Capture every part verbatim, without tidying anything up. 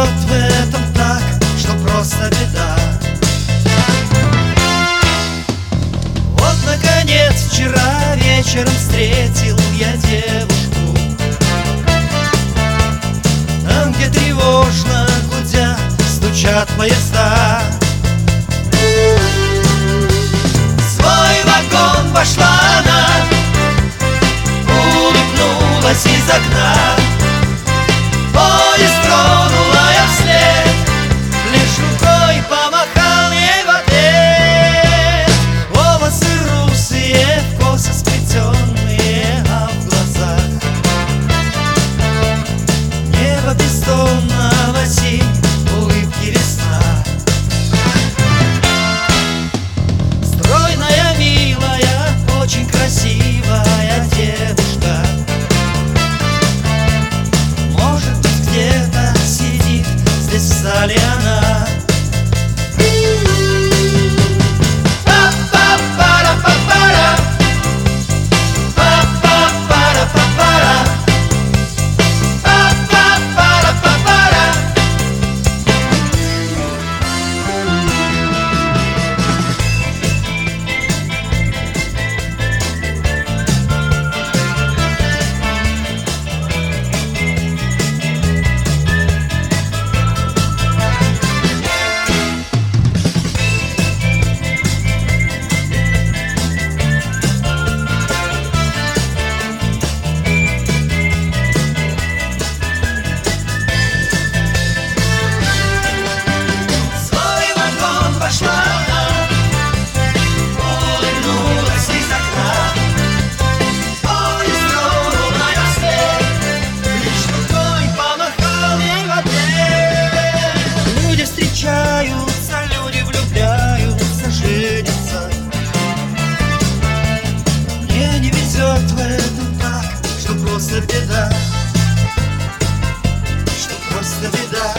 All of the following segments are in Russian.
везет в этом так, что просто беда. Вот, наконец, вчера вечером встретил я девушку, там, где тревожно гудя стучат поезда. В свой вагон вошла она, улыбнулась из окна. Поезд тронула я вслед, лишь рукой помахал ей в ответ. Волосы русые, в косы сплетенные, а в глазах небо бездонного синь, улыбки весна. Стройная, милая, очень красивая девушка, может быть, где-то сидит здесь в зале она. Па-па-пара-па-пара, па-па-пара-па-пара, па-па-пара-па-пара. Встречаются, люди влюбляются, женятся. Мне не везет в этом так, что просто беда, что просто беда,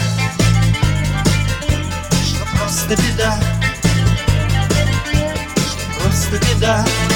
что просто беда, что просто беда.